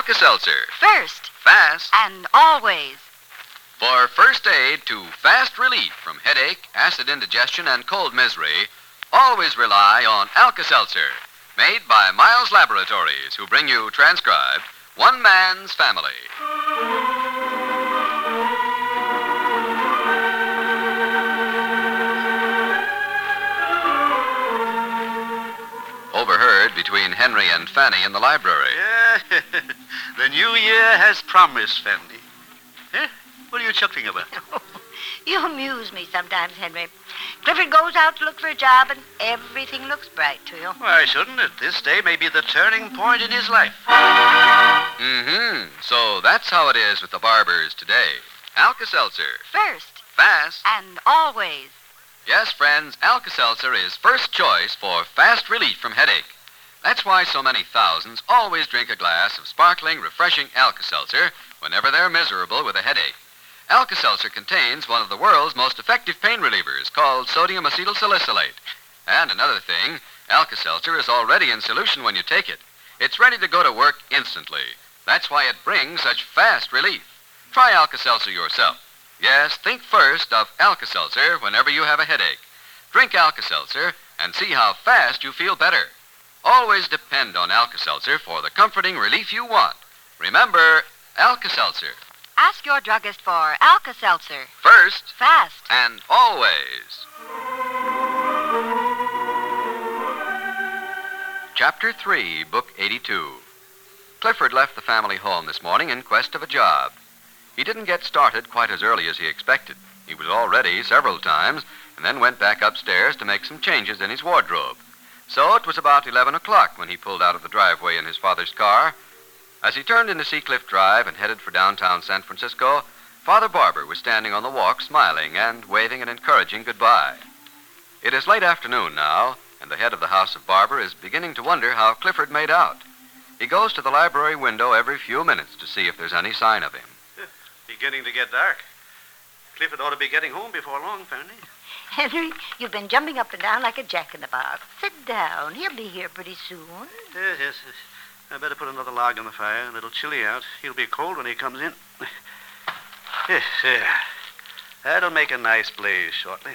Alka-Seltzer. First. Fast. And always. For first aid to fast relief from headache, acid indigestion, and cold misery, always rely on Alka-Seltzer. Made by Miles Laboratories, who bring you transcribed One Man's Family. Overheard between Henry and Fanny in the library. Yeah, the new year has promised, Fanny. Eh? What are you chuckling about? You amuse me sometimes, Henry. Clifford goes out to look for a job, and everything looks bright to you. Why shouldn't it? This day may be the turning point in his life. So that's how it is with the barbers today. Alka-Seltzer. First. Fast. And always. Yes, friends, Alka-Seltzer is first choice for fast relief from headache. That's why so many thousands always drink a glass of sparkling, refreshing Alka-Seltzer whenever they're miserable with a headache. Alka-Seltzer contains one of the world's most effective pain relievers called sodium acetylsalicylate. And another thing, Alka-Seltzer is already in solution when you take it. It's ready to go to work instantly. That's why it brings such fast relief. Try Alka-Seltzer yourself. Yes, think first of Alka-Seltzer whenever you have a headache. Drink Alka-Seltzer and see how fast you feel better. Always depend on Alka-Seltzer for the comforting relief you want. Remember, Alka-Seltzer. Ask your druggist for Alka-Seltzer. First. Fast. And always. Chapter 3, Book 82. Clifford left the family home this morning in quest of a job. He didn't get started quite as early as he expected. He was all ready several times and then went back upstairs to make some changes in his wardrobe. So it was about 11 o'clock when he pulled out of the driveway in his father's car. As he turned into Seacliff Drive and headed for downtown San Francisco, Father Barber was standing on the walk smiling and waving an encouraging goodbye. It is late afternoon now, and the head of the House of Barber is beginning to wonder how Clifford made out. He goes to the library window every few minutes to see if there's any sign of him. Beginning to get dark. Clifford ought to be getting home before long, Fanny. Henry, you've been jumping up and down like a jack-in-the-box. Sit down. He'll be here pretty soon. Yes. I better put another log on the fire. A little chilly out. He'll be cold when he comes in. Yes, that'll make a nice blaze shortly.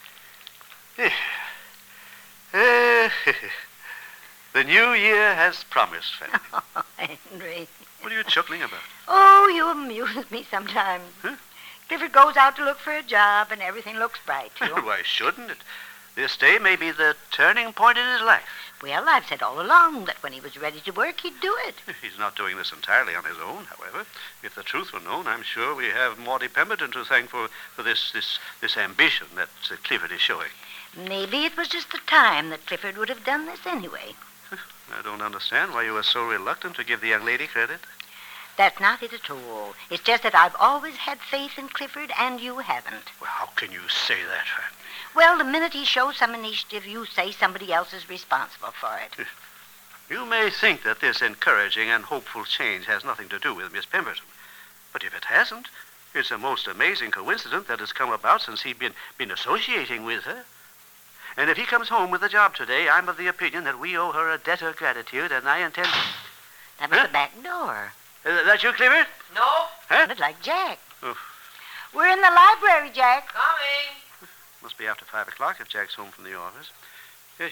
The new year has promised, Fanny. Oh, Henry. What are you chuckling about? Oh, you amuse me sometimes. Huh? Clifford goes out to look for a job, and everything looks bright to you. Why shouldn't it? This day may be the turning point in his life. Well, I've said all along that when he was ready to work, he'd do it. He's not doing this entirely on his own, however. If the truth were known, I'm sure we have Maudie Pemberton to thank for this ambition that Clifford is showing. Maybe it was just the time that Clifford would have done this anyway. I don't understand why you are so reluctant to give the young lady credit. That's not it at all. It's just that I've always had faith in Clifford, and you haven't. Well, how can you say that, Fanny? Well, the minute he shows some initiative, you say somebody else is responsible for it. You may think that this encouraging and hopeful change has nothing to do with Miss Pemberton. But if it hasn't, it's a most amazing coincidence that has come about since he's been associating with her. And if he comes home with a job today, I'm of the opinion that we owe her a debt of gratitude, and I intend... That was the back door. That you, Clifford? No. Huh? Sounded like Jack. Oh. We're in the library, Jack. Coming. Must be after 5 o'clock if Jack's home from the office. Yes,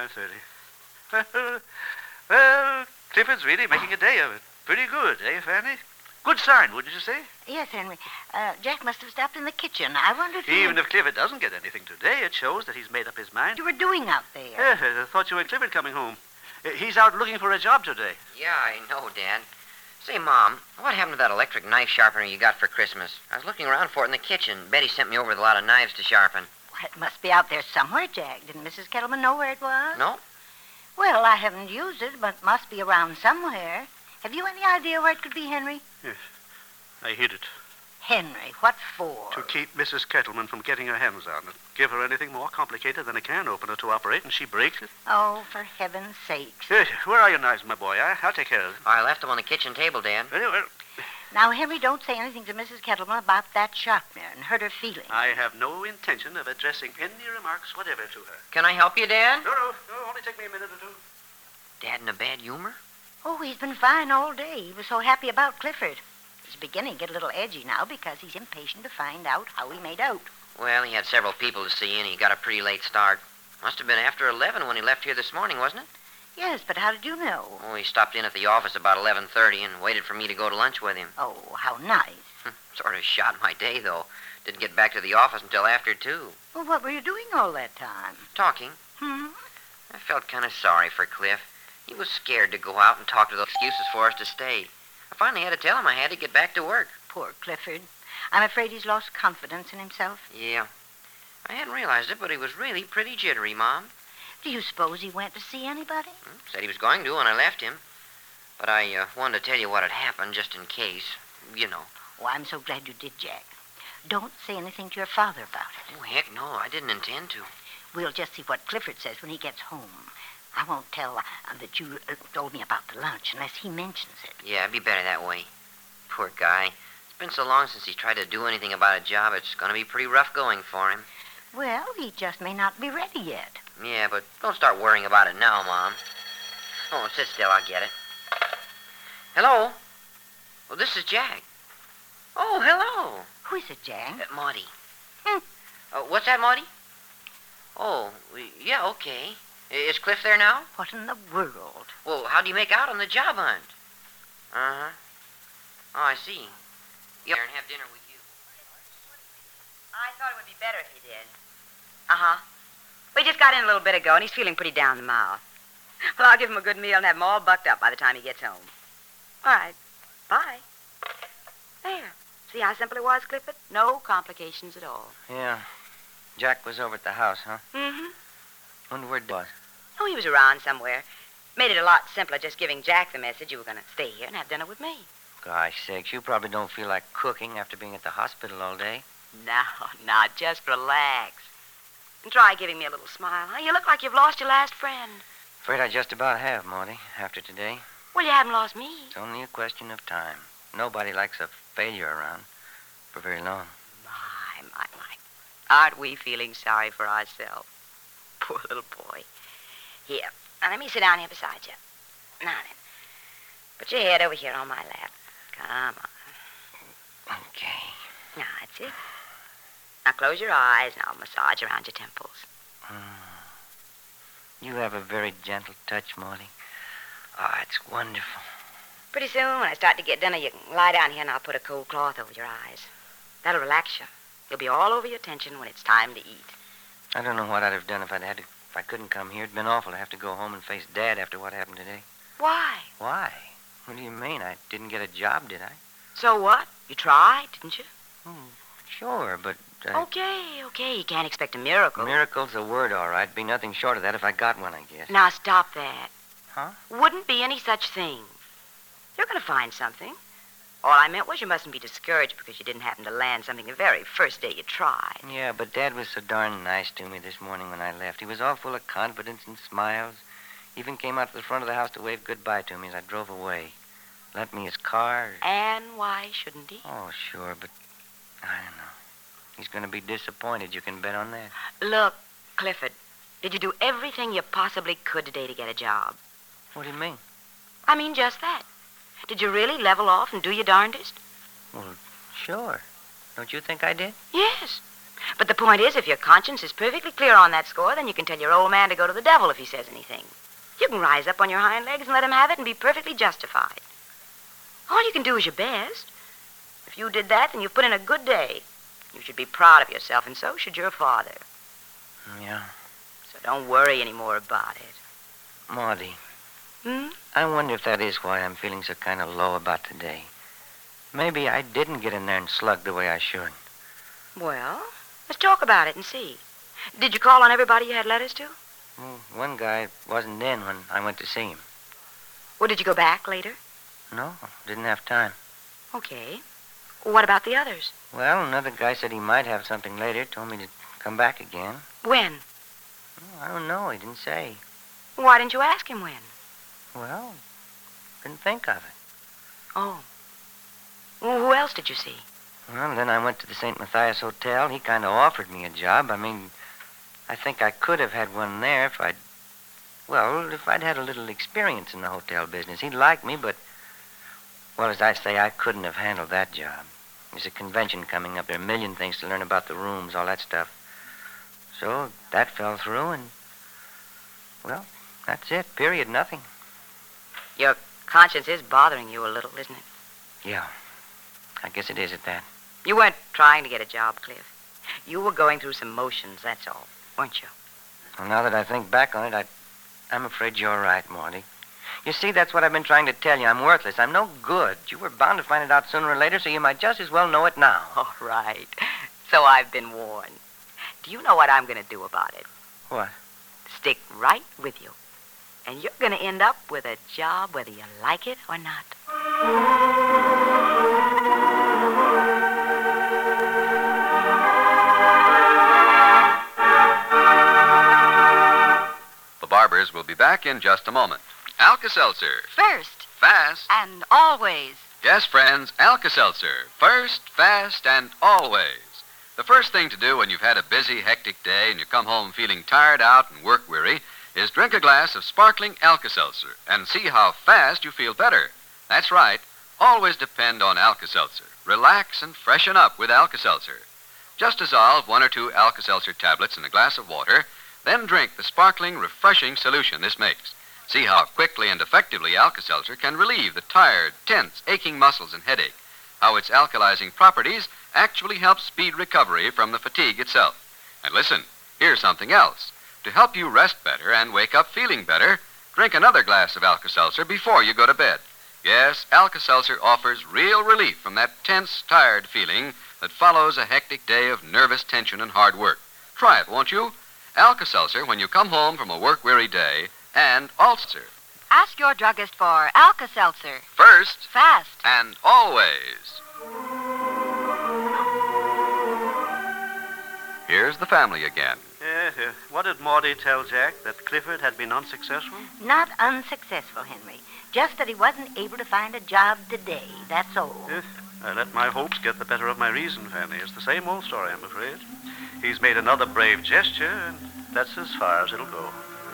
5:30. Well, Clifford's really making a day of it. Pretty good, eh, Fanny? Good sign, wouldn't you say? Yes, Henry. Jack must have stopped in the kitchen. I wonder if Even if Clifford doesn't get anything today, it shows that he's made up his mind. you were doing out there. Yes, I thought you were Clifford coming home. He's out looking for a job today. Yeah, I know, Dad. Say, Mom, what happened to that electric knife sharpener you got for Christmas? I was looking around for it in the kitchen. Betty sent me over with a lot of knives to sharpen. Well, it must be out there somewhere, Jack. Didn't Mrs. Kettleman know where it was? No? Well, I haven't used it, but it must be around somewhere. Have you any idea where it could be, Henry? Yes, I hid it. Henry, what for? To keep Mrs. Kettleman from getting her hands on it. Give her anything more complicated than a can opener to operate, and she breaks it. Oh, for heaven's sakes. Yes, where are your knives, my boy? I'll take care of them. I left them on the kitchen table, Dad. Very well. Now, Henry, don't say anything to Mrs. Kettleman about that sharpener and hurt her feelings. I have no intention of addressing any remarks whatever to her. Can I help you, Dad? No, only take me a minute or two. Dad in a bad humor? Oh, he's been fine all day. He was so happy about Clifford. He's beginning to get a little edgy now because he's impatient to find out how he made out. Well, he had several people to see, and he got a pretty late start. Must have been after 11 when he left here this morning, wasn't it? Yes, but how did you know? Oh, he stopped in at the office about 11:30 and waited for me to go to lunch with him. Oh, how nice. Sort of shot my day, though. Didn't get back to the office until after 2. Well, what were you doing all that time? Talking. Hmm? I felt kind of sorry for Cliff. He was scared to go out and talk to those excuses for us to stay. I finally had to tell him I had to get back to work. Poor Clifford. I'm afraid he's lost confidence in himself. Yeah. I hadn't realized it, but he was really pretty jittery, Mom. Do you suppose he went to see anybody? Said he was going to when I left him. But I wanted to tell you what had happened, just in case. You know. Oh, I'm so glad you did, Jack. Don't say anything to your father about it. Oh, heck no, I didn't intend to. We'll just see what Clifford says when he gets home. I won't tell that you told me about the lunch unless he mentions it. Yeah, it'd be better that way. Poor guy. It's been so long since he tried to do anything about a job, it's going to be pretty rough going for him. Well, he just may not be ready yet. Yeah, but don't start worrying about it now, Mom. Oh, sit still, I'll get it. Hello? Well, this is Jack. Oh, hello. Who is it, Jack? Maudie. What's that, Maudie? Oh, yeah, okay. Is Cliff there now? What in the world? Well, how do you make out on the job hunt? Uh-huh. Oh, I see. Yeah, and have dinner with you. I thought it would be better if he did. Uh-huh. We just got in a little bit ago, and he's feeling pretty down the mouth. Well, I'll give him a good meal and have him all bucked up by the time he gets home. All right. Bye. There. See how simple it was, Clifford? No complications at all. Yeah. Jack was over at the house, huh? Mm-hmm. Wonder where he was. Oh, he was around somewhere. Made it a lot simpler just giving Jack the message you were going to stay here and have dinner with me. Gosh sakes, you probably don't feel like cooking after being at the hospital all day. No, just relax. And try giving me a little smile, huh? You look like you've lost your last friend. Afraid I just about have, Maudie, after today. Well, you haven't lost me. It's only a question of time. Nobody likes a failure around for very long. My. Aren't we feeling sorry for ourselves? Poor little boy. Here, now let me sit down here beside you. Now then, put your head over here on my lap. Come on. Okay. Now, that's it. Now close your eyes and I'll massage around your temples. You have a very gentle touch, Maudie. Oh, it's wonderful. Pretty soon, when I start to get dinner, you can lie down here and I'll put a cold cloth over your eyes. That'll relax you. You'll be all over your tension when it's time to eat. I don't know what I'd have done if I couldn't come here. It'd been awful to have to go home and face Dad after what happened today. Why? Why? What do you mean? I didn't get a job, did I? So what? You tried, didn't you? Sure, but... Okay. You can't expect a miracle. Miracle's a word, all right. Be nothing short of that if I got one, I guess. Now stop that. Huh? Wouldn't be any such thing. You're going to find something. All I meant was you mustn't be discouraged because you didn't happen to land something the very first day you tried. Yeah, but Dad was so darn nice to me this morning when I left. He was all full of confidence and smiles. Even came out to the front of the house to wave goodbye to me as I drove away. Lent me his car. And why shouldn't he? Oh, sure, but I don't know. He's going to be disappointed, you can bet on that. Look, Clifford, did you do everything you possibly could today to get a job? What do you mean? I mean just that. Did you really level off and do your darndest? Well, sure. Don't you think I did? Yes. But the point is, if your conscience is perfectly clear on that score, then you can tell your old man to go to the devil if he says anything. You can rise up on your hind legs and let him have it and be perfectly justified. All you can do is your best. If you did that, then you've put in a good day. You should be proud of yourself, and so should your father. Yeah. So don't worry any more about it. Maudie. I wonder if that is why I'm feeling so kind of low about today. Maybe I didn't get in there and slug the way I should. Well, let's talk about it and see. Did you call on everybody you had letters to? Well, one guy wasn't in when I went to see him. Well, did you go back later? No, didn't have time. Okay. What about the others? Well, another guy said he might have something later, told me to come back again. When? Oh, I don't know, he didn't say. Why didn't you ask him when? Well, couldn't think of it. Oh. Well, who else did you see? Well, then I went to the St. Matthias Hotel. He kind of offered me a job. I mean, I think I could have had one there if I'd... Well, if I'd had a little experience in the hotel business, he'd like me, but, well, as I say, I couldn't have handled that job. There's a convention coming up. There are a million things to learn about the rooms, all that stuff. So that fell through, and, well, that's it. Period. Nothing. Your conscience is bothering you a little, isn't it? Yeah, I guess it is at that. You weren't trying to get a job, Cliff. You were going through some motions, that's all, weren't you? Well, now that I think back on it, I'm afraid you're right, Morty. You see, that's what I've been trying to tell you. I'm worthless. I'm no good. You were bound to find it out sooner or later, so you might just as well know it now. All right. So I've been warned. Do you know what I'm going to do about it? What? Stick right with you. And you're going to end up with a job whether you like it or not. The Barbers will be back in just a moment. Alka-Seltzer. First Fast. and always. Yes, friends, Alka-Seltzer. First, fast, and always. The first thing to do when you've had a busy, hectic day and you come home feeling tired out and work weary is drink a glass of sparkling Alka-Seltzer and see how fast you feel better. That's right. Always depend on Alka-Seltzer. Relax and freshen up with Alka-Seltzer. Just dissolve 1 or 2 Alka-Seltzer tablets in a glass of water, then drink the sparkling, refreshing solution this makes. See how quickly and effectively Alka-Seltzer can relieve the tired, tense, aching muscles and headache. How its alkalizing properties actually help speed recovery from the fatigue itself. And listen, here's something else. To help you rest better and wake up feeling better, drink another glass of Alka-Seltzer before you go to bed. Yes, Alka-Seltzer offers real relief from that tense, tired feeling that follows a hectic day of nervous tension and hard work. Try it, won't you? Alka-Seltzer when you come home from a work-weary day, and also Ask your druggist for Alka-Seltzer. first Fast. and always. Here's the family again. What did Maudie tell Jack? That Clifford had been unsuccessful? Not unsuccessful, Henry. Just that he wasn't able to find a job today, that's all. Yes. I let my hopes get the better of my reason, Fanny. It's the same old story, I'm afraid. He's made another brave gesture, and that's as far as it'll go.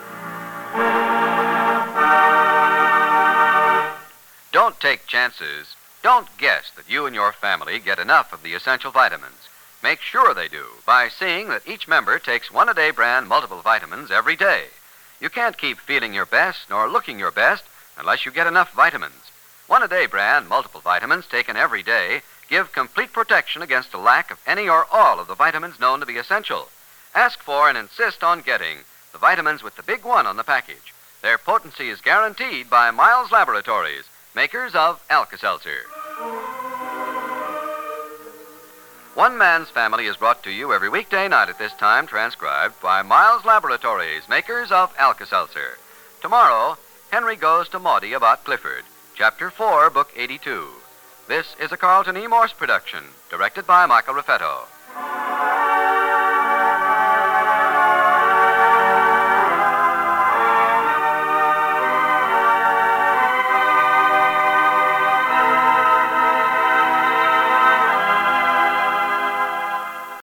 Don't take chances. Don't guess that you and your family get enough of the essential vitamins. Make sure they do by seeing that each member takes 1-a-day brand multiple vitamins every day. You can't keep feeling your best nor looking your best unless you get enough vitamins. 1-a-day brand multiple vitamins taken every day give complete protection against a lack of any or all of the vitamins known to be essential. Ask for and insist on getting the vitamins with the big one on the package. Their potency is guaranteed by Miles Laboratories, makers of Alka-Seltzer. One Man's Family is brought to you every weekday night at this time, transcribed by Miles Laboratories, makers of Alka-Seltzer. Tomorrow, Henry goes to Maudie about Clifford, Chapter 4, Book 82. This is a Carlton E. Morse production, directed by Michael Raffetto.